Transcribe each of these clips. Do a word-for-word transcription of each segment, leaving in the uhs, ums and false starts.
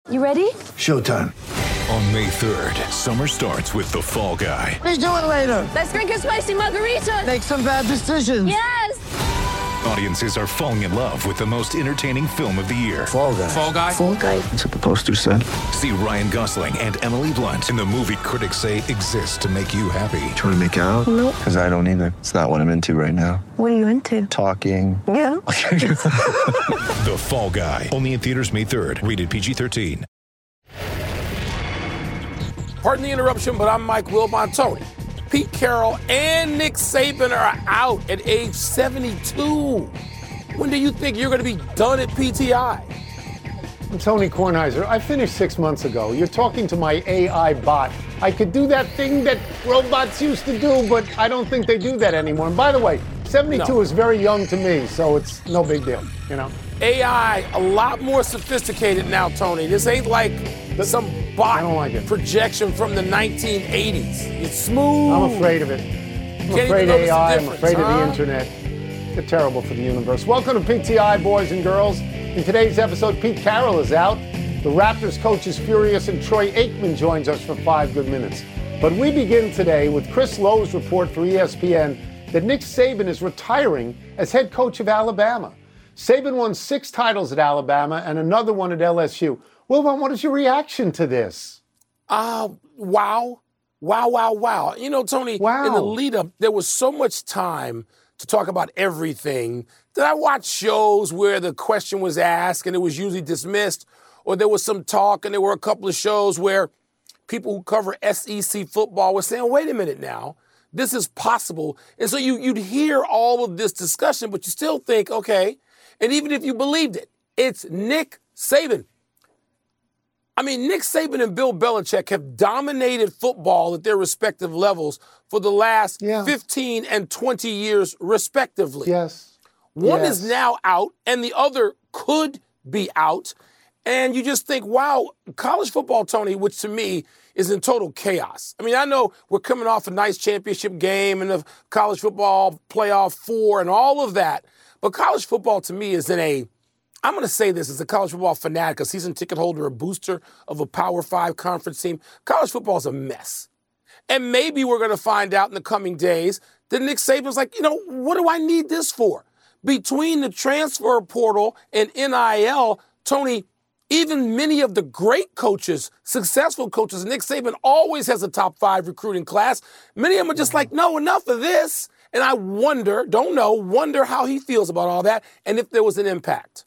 You ready? Showtime. On May third, summer starts with The Fall Guy. Let's do it later. Let's drink a spicy margarita. Make some bad decisions. Yes. Audiences are falling in love with the most entertaining film of the year. Fall Guy. Fall Guy? Fall guy. That's what the poster said. See Ryan Gosling and Emily Blunt in the movie critics say exists to make you happy. Trying to make it out? Nope. Because I don't either. It's not what I'm into right now. What are you into? Talking. Yeah. The Fall Guy. Only in theaters May third. Rated P G thirteen. Pardon the interruption, but I'm Mike Wilbon-Tony. Pete Carroll and Nick Saban are out at age seventy-two. When do you think you're going to be done at P T I? I'm Tony Kornheiser. I finished six months ago. You're talking to my A I bot. I could do that thing that robots used to do, but I don't think they do that anymore. And by the way, seventy-two No. is very young to me, so it's no big deal, you know? A I, a lot more sophisticated now, Tony. This ain't like some bot I don't like it. projection from the nineteen eighties. It's smooth. I'm afraid of it. I'm Can't afraid even notice A the I, I'm difference, afraid of huh? the internet. They're terrible for the universe. Welcome to P T I, boys and girls. In today's episode, Pete Carroll is out. The Raptors coach is furious, and Troy Aikman joins us for five good minutes. But we begin today with Chris Lowe's report for E S P N that Nick Saban is retiring as head coach of Alabama. Saban won six titles at Alabama and another one at L S U. Wilbon, what is your reaction to this? Uh, wow. Wow, wow, wow. You know, Tony, Wow. in the lead up, there was so much time to talk about everything that I watched shows where the question was asked and it was usually dismissed, or there was some talk and there were a couple of shows where people who cover S E C football were saying, wait a minute now, this is possible. And so you, you'd hear all of this discussion, but you still think, okay, and even if you believed it, it's Nick Saban. I mean, Nick Saban and Bill Belichick have dominated football at their respective levels for the last Yeah. fifteen and twenty years, respectively. Yes. One Yes. is now out, and the other could be out. And you just think, wow, college football, Tony, which to me is in total chaos. I mean, I know we're coming off a nice championship game and the college football playoff four and all of that. But college football to me is in a, I'm going to say this as a college football fanatic, a season ticket holder, a booster of a Power Five conference team. College football is a mess. And maybe we're going to find out in the coming days that Nick Saban's like, you know, what do I need this for? Between the transfer portal and N I L, Tony, even many of the great coaches, successful coaches, Nick Saban always has a top five recruiting class. Many of them are just like, no, enough of this. And I wonder, don't know, wonder how he feels about all that and if there was an impact.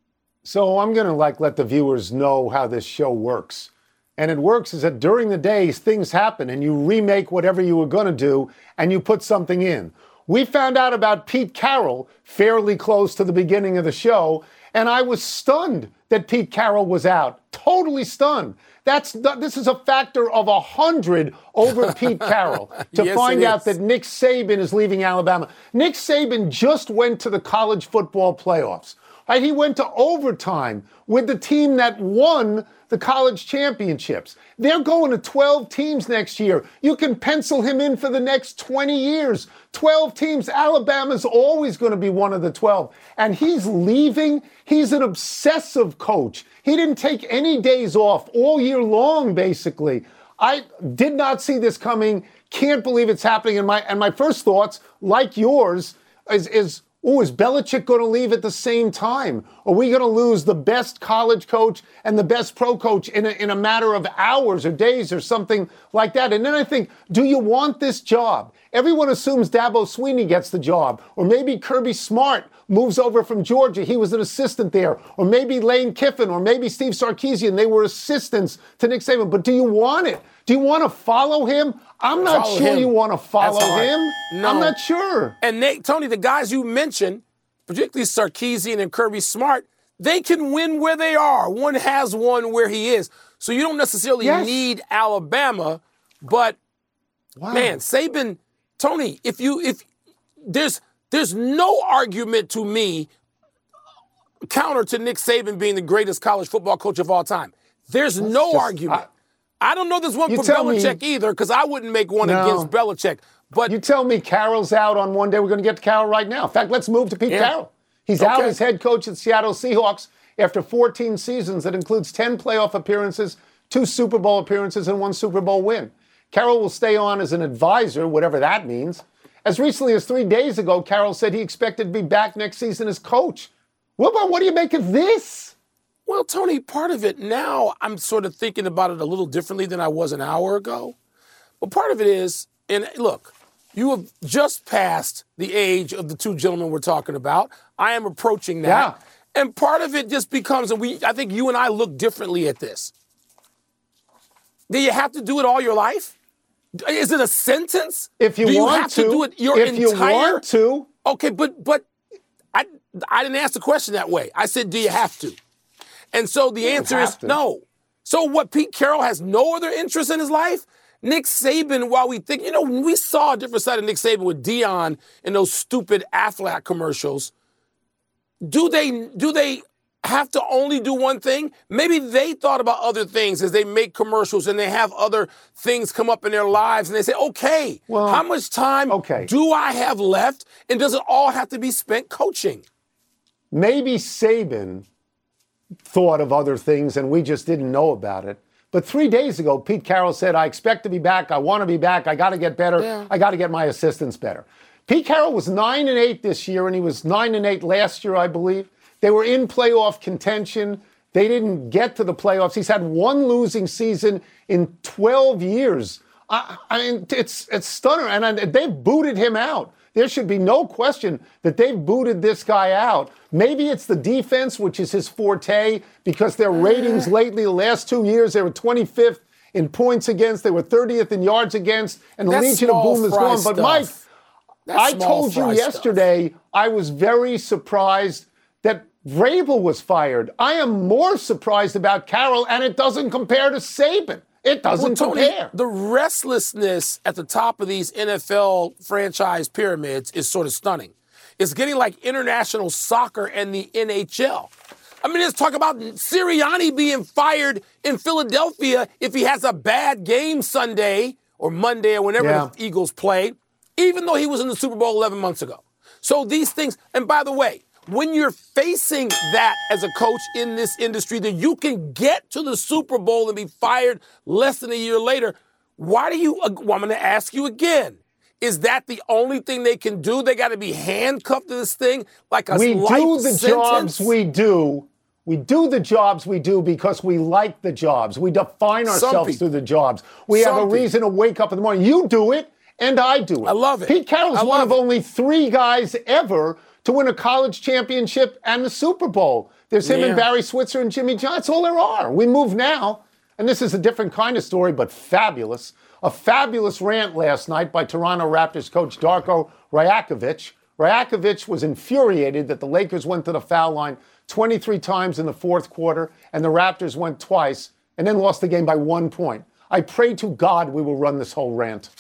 So I'm going to like let the viewers know how this show works. And it works is that during the days, things happen and you remake whatever you were going to do and you put something in. We found out about Pete Carroll fairly close to the beginning of the show, and I was stunned that Pete Carroll was out. Totally stunned. That's this is a factor of a hundred over Pete Carroll to Yes, find it out is. that Nick Saban is leaving Alabama. Nick Saban just went to the college football playoffs. Right? He went to overtime with the team that won the college championships. They're going to twelve teams next year. You can pencil him in for the next twenty years. twelve teams. Alabama's always going to be one of the twelve. And he's leaving. He's an obsessive coach. He didn't take any days off all year long, basically. I did not see this coming. Can't believe it's happening. And my, and my first thoughts, like yours, is, is oh, is Belichick going to leave at the same time? Are we going to lose the best college coach and the best pro coach in a, in a matter of hours or days or something like that? And then I think, do you want this job? Everyone assumes Dabo Swinney gets the job. Or maybe Kirby Smart moves over from Georgia. He was an assistant there. Or maybe Lane Kiffin or maybe Steve Sarkisian. They were assistants to Nick Saban. But do you want it? Do you want to follow him? I'm not Follow sure him. you want to follow That's hard. him. No. I'm not sure. And Nate, Tony, the guys you mentioned, particularly Sarkisian and Kirby Smart, they can win where they are. One has one where he is. So you don't necessarily Yes. need Alabama, but Wow. man, Saban, Tony, if you if there's there's no argument to me counter to Nick Saban being the greatest college football coach of all time. There's no just- argument. I, I don't know there's one You for tell me- Belichick either, because I wouldn't make one No. against Belichick. But You tell me Carroll's out on one day. We're going to get to Carroll right now. In fact, let's move to Pete Yeah. Carroll. He's out Okay. as head coach of the Seattle Seahawks. after fourteen seasons that includes ten playoff appearances, two Super Bowl appearances, and one Super Bowl win. Carroll will stay on as an advisor, whatever that means. As recently as three days ago, Carroll said he expected to be back next season as coach. Wilbon, what do you make of this? Well, Tony, part of it now, I'm sort of thinking about it a little differently than I was an hour ago. But part of it is, and look, you have just passed the age of the two gentlemen we're talking about. I am approaching that. Yeah. And part of it just becomes, and we, I think you and I look differently at this. Do you have to do it all your life? Is it a sentence? If you do you want have to, to do it your if entire? you want to. Okay, but but I I didn't ask the question that way. I said, do you have to? And so the answer is to. no. So what? Pete Carroll has no other interest in his life. Nick Saban, while we think, you know, we saw a different side of Nick Saban with Dion in those stupid Aflac commercials. Do they do they have to only do one thing? Maybe they thought about other things as they make commercials and they have other things come up in their lives and they say, okay, Well, how much time okay. do I have left? And does it all have to be spent coaching? Maybe Saban thought of other things and we just didn't know about it. But three days ago, Pete Carroll said, I expect to be back. I want to be back. I got to get better. Yeah. I got to get my assistants better. Pete Carroll was nine and eight this year, and he was nine and eight last year, I believe. They were in playoff contention. They didn't get to the playoffs. He's had one losing season in twelve years. I, I mean, it's it's stunning. And I, they've booted him out. There should be no question that they've booted this guy out. Maybe it's the defense, which is his forte, because their ratings lately, the last two years, they were twenty-fifth in points against. They were thirtieth in yards against. And the That's Legion of small Boom is fry gone. But, stuff. Mike, That's I small told you fry yesterday stuff. I was very surprised that Vrabel was fired. I am more surprised about Carroll, and it doesn't compare to Saban. It doesn't well, Tony, compare. The restlessness at the top of these N F L franchise pyramids is sort of stunning. It's getting like international soccer and the N H L. I mean, let's talk about Sirianni being fired in Philadelphia if he has a bad game Sunday or Monday or whenever Yeah. the Eagles play, even though he was in the Super Bowl eleven months ago. So these things, and by the way, when you're facing that as a coach in this industry, that you can get to the Super Bowl and be fired less than a year later, why do you, well, I'm going to ask you again, is that the only thing they can do? They got to be handcuffed to this thing like a We life do the sentence? jobs we do. We do the jobs we do because we like the jobs. We define Some ourselves people. through the jobs. We Some have a people. reason to wake up in the morning. You do it, and I do it. I love it. Pete Carroll's I one love of it. only three guys ever to win a college championship and the Super Bowl. There's him Yeah. and Barry Switzer and Jimmy Johnson. That's all there are. We move now. And this is a different kind of story, but fabulous. A fabulous rant last night by Toronto Raptors coach Darko Rajakovic. Rajakovic was infuriated that the Lakers went to the foul line twenty-three times in the fourth quarter, and the Raptors went twice, and then lost the game by one point. I pray to God we will run this whole rant.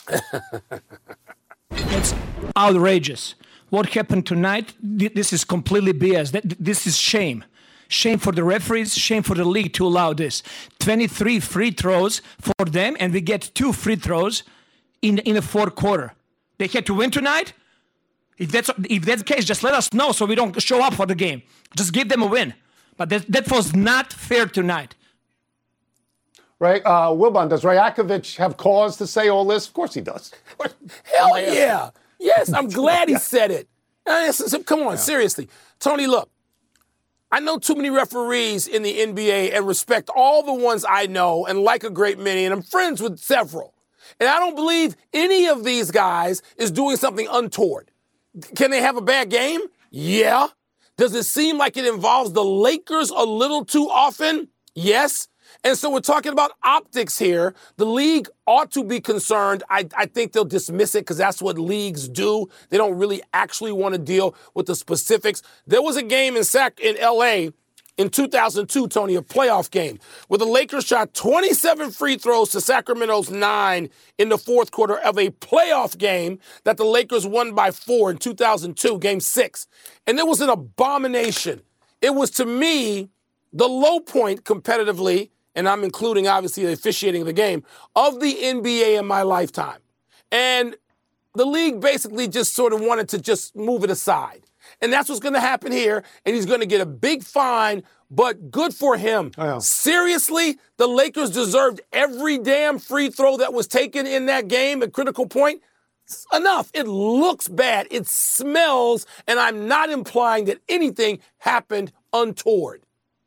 It's outrageous. What happened tonight, th- this is completely B S. Th- This is shame. Shame for the referees, shame for the league to allow this. twenty-three free throws for them, and we get two free throws in, in the fourth quarter. They had to win tonight? If that's, if that's the case, just let us know so we don't show up for the game. Just give them a win. But that, that was not fair tonight. Right, uh, Wilbon, does Rajakovic have cause to say all this? Of course he does. Hell yeah. Yes, I'm glad he said it. Uh, it's- it's- Come on, seriously. Tony, look, I know too many referees in the N B A and respect all the ones I know and like a great many, and I'm friends with several. And I don't believe any of these guys is doing something untoward. Can they have a bad game? Yeah. Does it seem like it involves the Lakers a little too often? Yes. And so we're talking about optics here. The league ought to be concerned. I, I think they'll dismiss it because that's what leagues do. They don't really actually want to deal with the specifics. There was a game in Sac in L A in two thousand two, Tony, a playoff game, where the Lakers shot twenty-seven free throws to Sacramento's nine in the fourth quarter of a playoff game that the Lakers won by four in two thousand two, game six. And it was an abomination. It was, to me, the low point competitively, and I'm including, obviously, the officiating of the game, of the N B A in my lifetime. And the league basically just sort of wanted to just move it aside. And that's what's going to happen here. And he's going to get a big fine, but good for him. Oh, yeah. Seriously, the Lakers deserved every damn free throw that was taken in that game at critical point. Enough. It looks bad. It smells. And I'm not implying that anything happened untoward.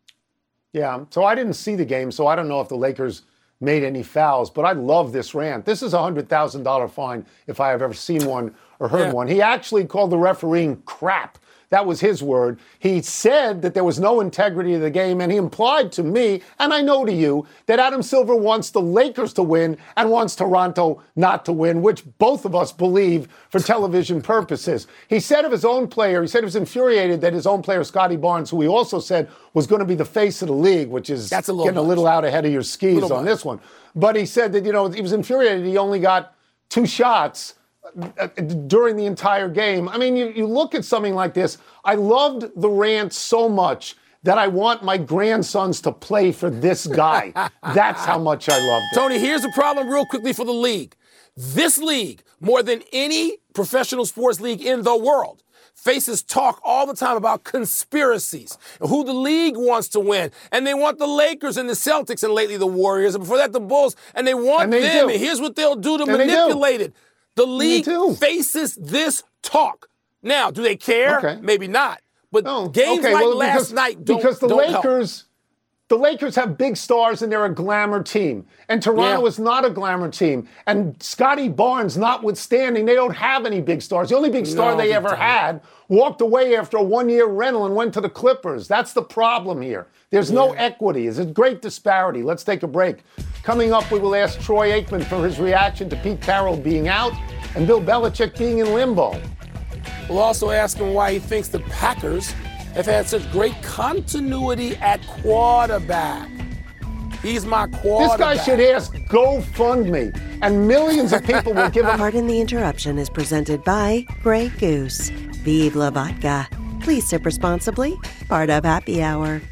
Yeah, so I didn't see the game, so I don't know if the Lakers made any fouls, but I love this rant. This is a one hundred thousand dollars fine if I have ever seen one or heard Yeah. one. He actually called the refereeing crap. That was his word. He said that there was no integrity to the game, and he implied to me, and I know to you, that Adam Silver wants the Lakers to win and wants Toronto not to win, which both of us believe for television purposes. He said of his own player, he said he was infuriated that his own player, Scotty Barnes, who he also said was going to be the face of the league, which is That's a little getting much. a little out ahead of your skis Little on much. this one. But he said that, you know, he was infuriated he only got two shots during the entire game. I mean, you, you look at something like this. I loved the rant so much that I want my grandsons to play for this guy. That's how much I loved it. Tony, here's the problem real quickly for the league. This league, more than any professional sports league in the world, faces talk all the time about conspiracies, who the league wants to win. And they want the Lakers and the Celtics and lately the Warriors, and before that the Bulls. And they want And they them. do. And here's what they'll do to And they do. manipulate it. The league do. faces this talk. Now, do they care? Okay. Maybe not. But No. games Okay, like well, last because, night don't because the don't help. Lakers, the Lakers have big stars and they're a glamour team, and Toronto Yeah. is not a glamour team. And Scotty Barnes, notwithstanding, they don't have any big stars. The only big star No, they they ever don't. had walked away after a one-year rental and went to the Clippers. That's the problem here. There's no equity. It's a great disparity. Let's take a break. Coming up, we will ask Troy Aikman for his reaction to Pete Carroll being out and Bill Belichick being in limbo. We'll also ask him why he thinks the Packers have had such great continuity at quarterback. He's my This quarterback. guy should ask GoFundMe, and millions of people will give him. Pardon the Interruption is presented by Grey Goose. Vive la vodka. Please sip responsibly. Part of Happy Hour.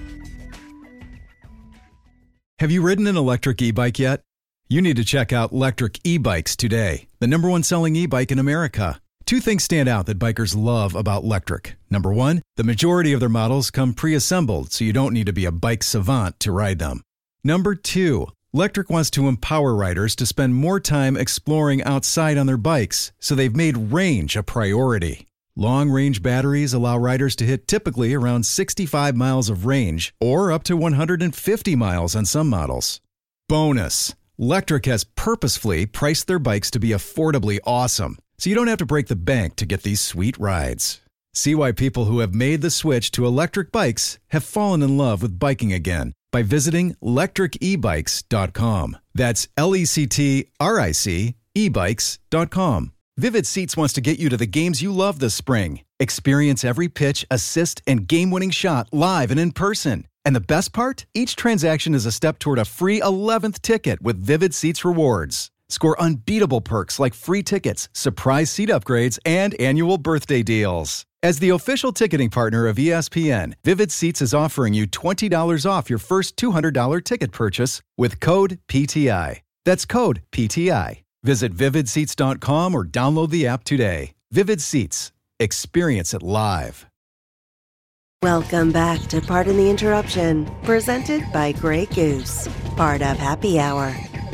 Have you ridden an electric e-bike yet? You need to check out Lectric E-Bikes today, the number one selling e-bike in America. Two things stand out that bikers love about Lectric. Number one, the majority of their models come pre-assembled, so you don't need to be a bike savant to ride them. Number two, Lectric wants to empower riders to spend more time exploring outside on their bikes, so they've made range a priority. Long-range batteries allow riders to hit typically around sixty-five miles of range, or up to one hundred fifty miles on some models. Bonus, Lectric has purposefully priced their bikes to be affordably awesome, so you don't have to break the bank to get these sweet rides. See why people who have made the switch to electric bikes have fallen in love with biking again by visiting lectric e bikes dot com. That's L E C T R I C e bikes dot com. Vivid Seats wants to get you to the games you love this spring. Experience every pitch, assist, and game-winning shot live and in person. And the best part? Each transaction is a step toward a free eleventh ticket with Vivid Seats rewards. Score unbeatable perks like free tickets, surprise seat upgrades, and annual birthday deals. As the official ticketing partner of E S P N, Vivid Seats is offering you twenty dollars off your first two hundred dollars ticket purchase with code P T I. That's code P T I. Visit vivid seats dot com or download the app today. Vivid Seats. Experience it live. Welcome back to Pardon the Interruption, presented by Grey Goose. Part of Happy Hour.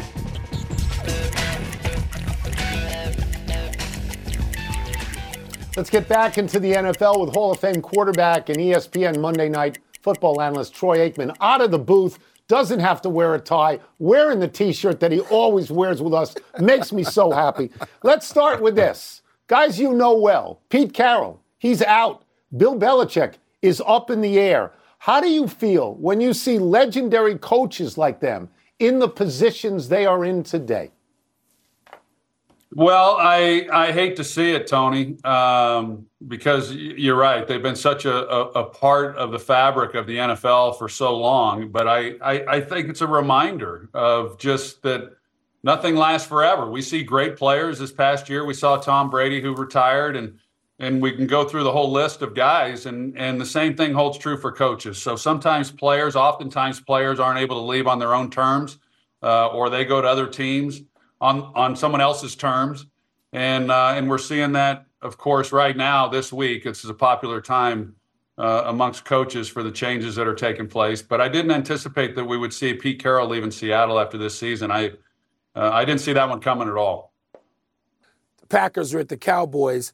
Let's get back into the N F L with Hall of Fame quarterback and E S P N Monday Night Football analyst Troy Aikman out of the booth. Doesn't have to wear a tie, wearing the T-shirt that he always wears with us. Makes me so happy. Let's start with this. Guys you know well, Pete Carroll, he's out. Bill Belichick is up in the air. How do you feel when you see legendary coaches like them in the positions they are in today? Well, I I hate to see it, Tony, um, because you're right. They've been such a, a, a part of the fabric of the N F L for so long. But I, I, I think it's a reminder of just that nothing lasts forever. We see great players this past year. We saw Tom Brady, who retired, and and we can go through the whole list of guys. And, and the same thing holds true for coaches. So sometimes players, oftentimes players aren't able to leave on their own terms, uh, or they go to other teams on on someone else's terms, and uh, and we're seeing that of course, right now, this week, this is a popular time uh, amongst coaches for the changes that are taking place. But I didn't anticipate that we would see Pete Carroll leaving Seattle after this season. I uh, I didn't see that one coming at all. The Packers are at the Cowboys.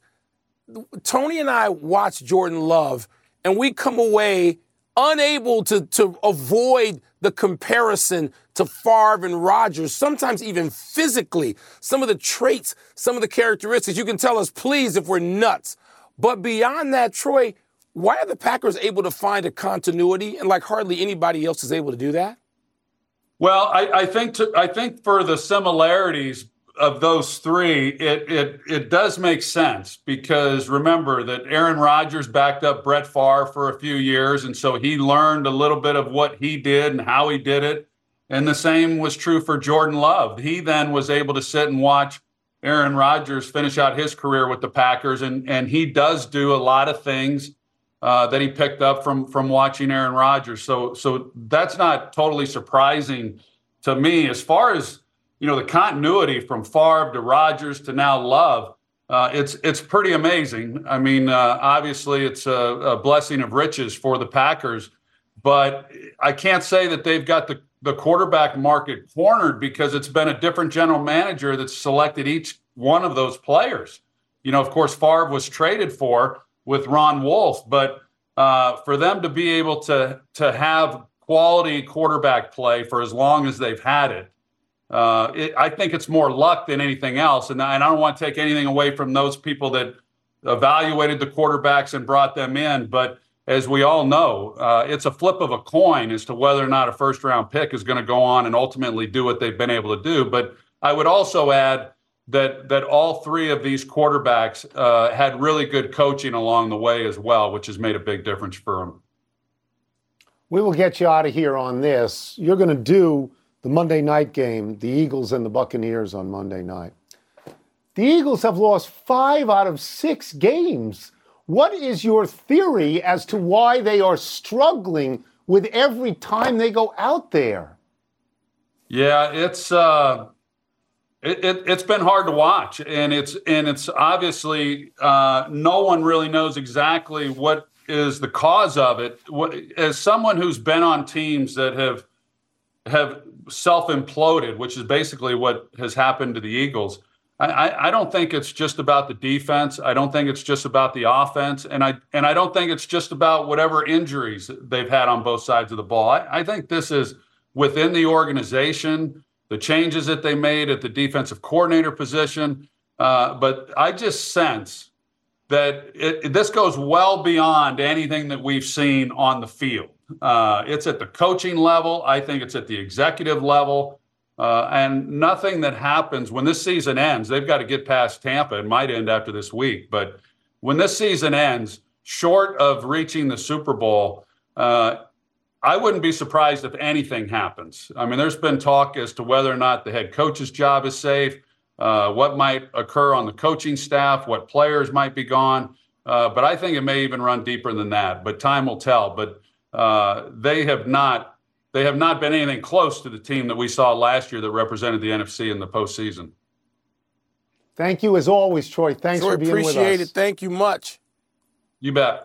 Tony and I watched Jordan Love, and we come away unable to, to avoid the comparison to Favre and Rodgers, sometimes even physically. Some of the traits, some of the characteristics, you can tell us, please, if we're nuts. But beyond that, Troy, why are the Packers able to find a continuity and like hardly anybody else is able to do that? Well, I, I think to, I think for the similarities of those three, it it it does make sense because remember that Aaron Rodgers backed up Brett Favre for a few years, and so he learned a little bit of what he did and how he did it. And the same was true for Jordan Love. He then was able to sit and watch Aaron Rodgers finish out his career with the Packers, and and he does do a lot of things uh, that he picked up from from watching Aaron Rodgers. So so that's not totally surprising to me as far as, you know, the continuity from Favre to Rodgers to now Love, uh, it's it's pretty amazing. I mean, uh, obviously it's a, a blessing of riches for the Packers, but I can't say that they've got the, the quarterback market cornered because it's been a different general manager that's selected each one of those players. You know, of course, Favre was traded for with Ron Wolf, but uh, for them to be able to to have quality quarterback play for as long as they've had it, Uh, it, I think it's more luck than anything else. And, and I don't want to take anything away from those people that evaluated the quarterbacks and brought them in. But as we all know, uh, it's a flip of a coin as to whether or not a first round pick is going to go on and ultimately do what they've been able to do. But I would also add that that all three of these quarterbacks uh, had really good coaching along the way as well, which has made a big difference for them. We will get you out of here on this. You're going to do the Monday night game, the Eagles and the Buccaneers on Monday night. The Eagles have lost five out of six games. What is your theory as to why they are struggling with every time they go out there? Yeah, it's uh, it, it, it's been hard to watch, and it's and it's obviously uh, no one really knows exactly what is the cause of it. What, as someone who's been on teams that have have self-imploded, which is basically what has happened to the Eagles, I, I don't think it's just about the defense. I don't think it's just about the offense. And I and I don't think it's just about whatever injuries they've had on both sides of the ball. I, I think this is within the organization, the changes that they made at the defensive coordinator position. Uh, but I just sense that it, this goes well beyond anything that we've seen on the field. Uh, it's at the coaching level. I think it's at the executive level. Uh, and nothing that happens when this season ends, they've got to get past Tampa. It might end after this week. But when this season ends, short of reaching the Super Bowl, uh, I wouldn't be surprised if anything happens. I mean, there's been talk as to whether or not the head coach's job is safe, uh, what might occur on the coaching staff, what players might be gone. Uh, but I think it may even run deeper than that. But time will tell. But uh, they have not. They have not been anything close to the team that we saw last year that represented the N F C in the postseason. Thank you as always, Troy. Thanks Troy, for being with us. Appreciate it. Thank you much. You bet.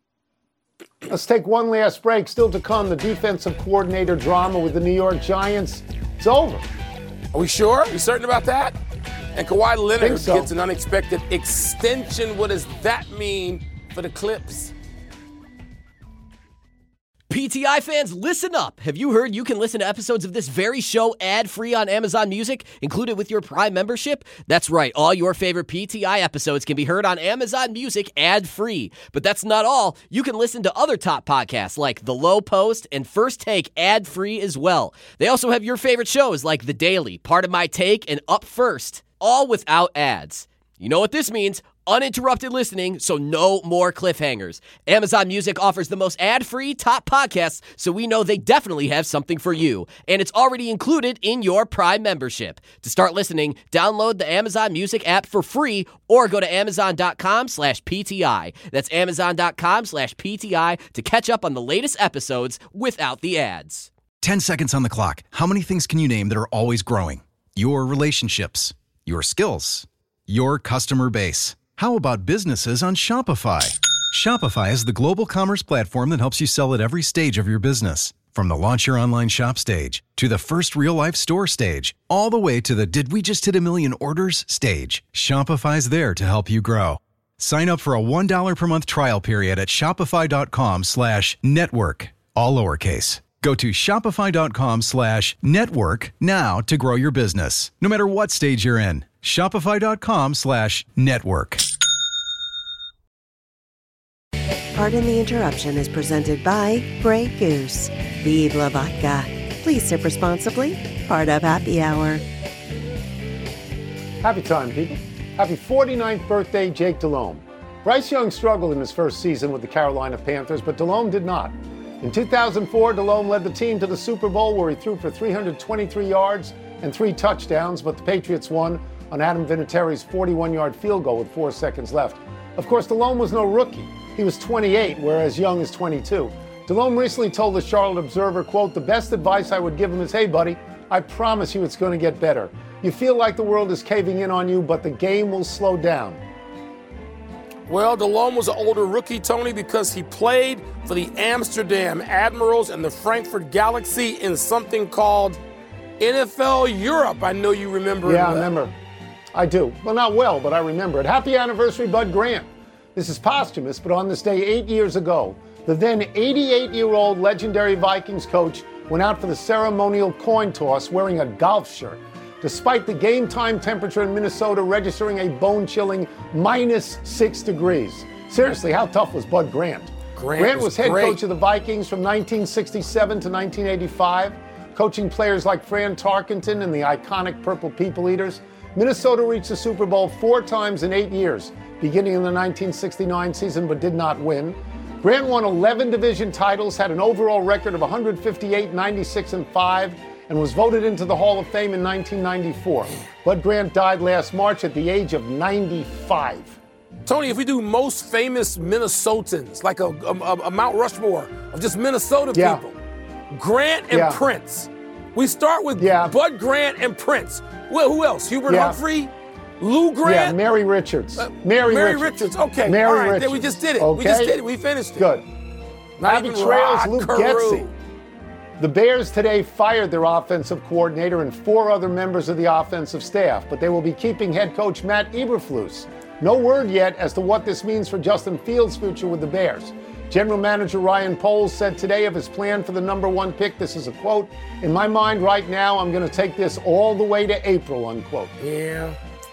Let's take one last break. Still to come, the defensive coordinator drama with the New York Giants. It's over. Are we sure? Are we certain about that? And Kawhi Leonard so. gets an unexpected extension. What does that mean for the Clips? P T I fans, listen up. Have you heard you can listen to episodes of this very show ad-free on Amazon Music, included with your Prime membership? That's right. All your favorite P T I episodes can be heard on Amazon Music ad-free. But that's not all. You can listen to other top podcasts like The Low Post and First Take ad-free as well. They also have your favorite shows like The Daily, Part of My Take, and Up First, all without ads. You know what this means? Uninterrupted listening, so no more cliffhangers. Amazon Music offers the most ad-free top podcasts, so we know they definitely have something for you. And it's already included in your Prime membership. To start listening, download the Amazon Music app for free or go to amazon.com slash PTI. That's amazon.com slash PTI to catch up on the latest episodes without the ads. Ten seconds on the clock. How many things can you name that are always growing? Your relationships, your skills, your customer base. How about businesses on Shopify? Shopify is the global commerce platform that helps you sell at every stage of your business. From the launch your online shop stage, to the first real-life store stage, all the way to the did we just hit a million orders stage, Shopify's there to help you grow. Sign up for a one dollar per month trial period at shopify.com slash network, all lowercase. Go to shopify.com slash network now to grow your business, no matter what stage you're in. Shopify.com slash network. Pardon the Interruption is presented by Grey Goose. Vive la vodka. Please sip responsibly. Part of Happy Hour. Happy time, people. Happy forty-ninth birthday, Jake Delhomme. Bryce Young struggled in his first season with the Carolina Panthers, but Delhomme did not. In two thousand four, Delhomme led the team to the Super Bowl, where he threw for three hundred twenty-three yards and three touchdowns, but the Patriots won on Adam Vinatieri's forty-one-yard field goal with four seconds left. Of course, Delhomme was no rookie. He was twenty-eight, whereas Young is twenty-two. Delhomme recently told the Charlotte Observer, quote, "The best advice I would give him is, hey, buddy, I promise you it's going to get better. You feel like the world is caving in on you, but the game will slow down." Well, Delhomme was an older rookie, Tony, because he played for the Amsterdam Admirals and the Frankfurt Galaxy in something called N F L Europe. I know you remember. Yeah, I that. remember. I do. Well, not well, but I remember it. Happy anniversary, Bud Grant. This is posthumous, but on this day eight years ago, the then eighty-eight-year-old legendary Vikings coach went out for the ceremonial coin toss wearing a golf shirt, despite the game time temperature in Minnesota registering a bone-chilling minus six degrees. Seriously, how tough was Bud Grant? Grant, Grant was, was head great. coach of the Vikings from nineteen sixty-seven to nineteen eighty-five, coaching players like Fran Tarkenton and the iconic Purple People Eaters. Minnesota reached the Super Bowl four times in eight years, beginning in the nineteen sixty-nine season, but did not win. Grant won eleven division titles, had an overall record of one fifty-eight, ninety-six, and five, and was voted into the Hall of Fame in nineteen ninety-four. Bud Grant died last March at the age of ninety-five. Tony, if we do most famous Minnesotans, like a, a, a Mount Rushmore of just Minnesota Yeah. people, Grant and Yeah. Prince. We start with Yeah. Bud Grant and Prince. Well, who else? Hubert Yeah. Humphrey? Lou Yeah, Grant? Mary Richards. Uh, Mary, Mary Richards. Richards. Okay. Mary All right. Richards. Then we just did it. We just Okay? did it. We finished it. Good. Not Happy even trails, Rod Luke Carew. Getsy. The Bears today fired their offensive coordinator and four other members of the offensive staff, but they will be keeping head coach Matt Eberflus. No word yet as to what this means for Justin Fields' future with the Bears. General Manager Ryan Poles said today of his plan for the number one pick, this is a quote, "In my mind right now, I'm going to take this all the way to April," unquote. Yeah.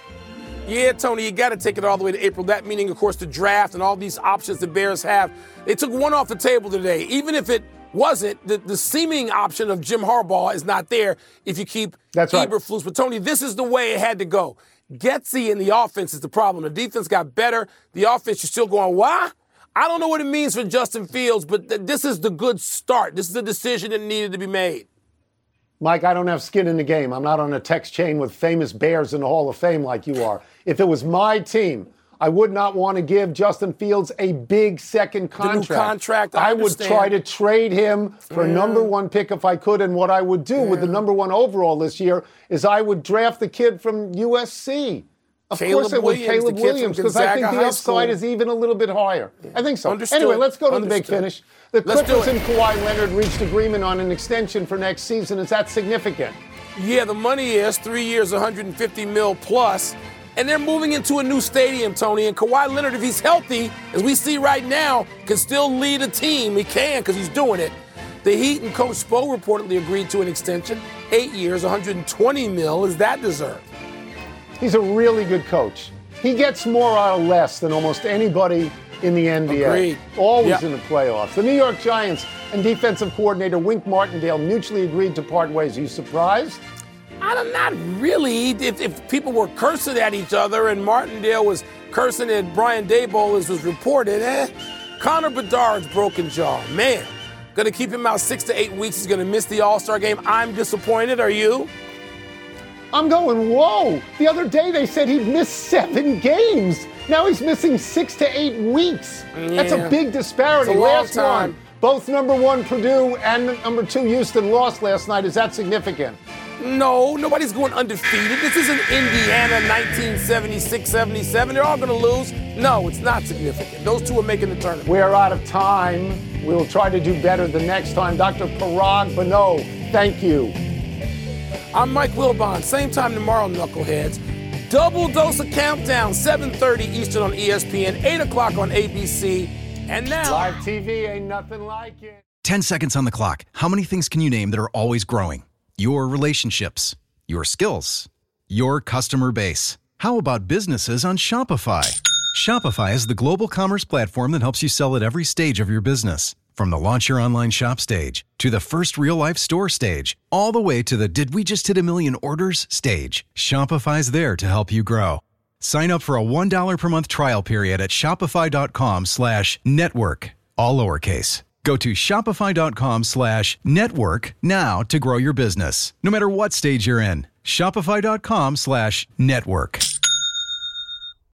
Yeah, Tony, you got to take it all the way to April. That meaning, of course, the draft and all these options the Bears have. They took one off the table today. Even if it wasn't, the, the seeming option of Jim Harbaugh is not there if you keep That's right. Eberflus. But, Tony, this is the way it had to go. Getsy in the offense is the problem. The defense got better. The offense, you're still going, why? I don't know what it means for Justin Fields, but th- this is the good start. This is the decision that needed to be made. Mike, I don't have skin in the game. I'm not on a text chain with famous Bears in the Hall of Fame like you are. If it was my team, I would not want to give Justin Fields a big second contract. The new contract, I I would understand. try to trade him for Yeah. number one pick if I could. And what I would do with the number one overall this year is I would draft the kid from U S C. Of Caleb course I would, Williams, Caleb the kid from Williams, because I think Gonzaga the High upside School. is even a little bit higher. I think so. Understood. Anyway, let's go to the big Understood. finish. The Let's do Clippers it. and Kawhi Leonard reached agreement on an extension for next season. Is that significant? Yeah, the money is three years, one hundred fifty mil plus. And they're moving into a new stadium, Tony. And Kawhi Leonard, if he's healthy, as we see right now, can still lead a team. He can because he's doing it. The Heat and Coach Spo reportedly agreed to an extension. Eight years, one hundred twenty mil. Is that deserved? He's a really good coach. He gets more out of less than almost anybody in the N B A. Agreed. Always Yep. in the playoffs. The New York Giants and defensive coordinator Wink Martindale mutually agreed to part ways. Are you surprised? I'm not really. If, if people were cursing at each other and Martindale was cursing at Brian Daboll, as was reported, eh? Connor Bedard's broken jaw. Man, going to keep him out six to eight weeks. He's going to miss the All-Star game. I'm disappointed. Are you? I'm going, whoa. The other day they said he'd miss seven games. Now he's missing six to eight weeks. That's a Yeah. big disparity. It's a long Last time. one, both number one Purdue and number two Houston lost last night. Is that significant? No, nobody's going undefeated. This isn't Indiana nineteen seventy-six seventy-seven. They're all going to lose. No, it's not significant. Those two are making the tournament. We are out of time. We'll try to do better the next time. Doctor Parag Bano, thank you. I'm Mike Wilbon. Same time tomorrow, knuckleheads. Double dose of Countdown, seven thirty Eastern on E S P N, eight o'clock on A B C. And now, live T V ain't nothing like it. ten seconds on the clock. How many things can you name that are always growing? Your relationships, your skills, your customer base. How about businesses on Shopify? Shopify is the global commerce platform that helps you sell at every stage of your business. From the launch your online shop stage, to the first real-life store stage, all the way to the did we just hit a million orders stage. Shopify's there to help you grow. Sign up for a one dollar per month trial period at shopify.com slash network, all lowercase. Go to shopify.com slash network now to grow your business, no matter what stage you're in. Shopify.com slash network.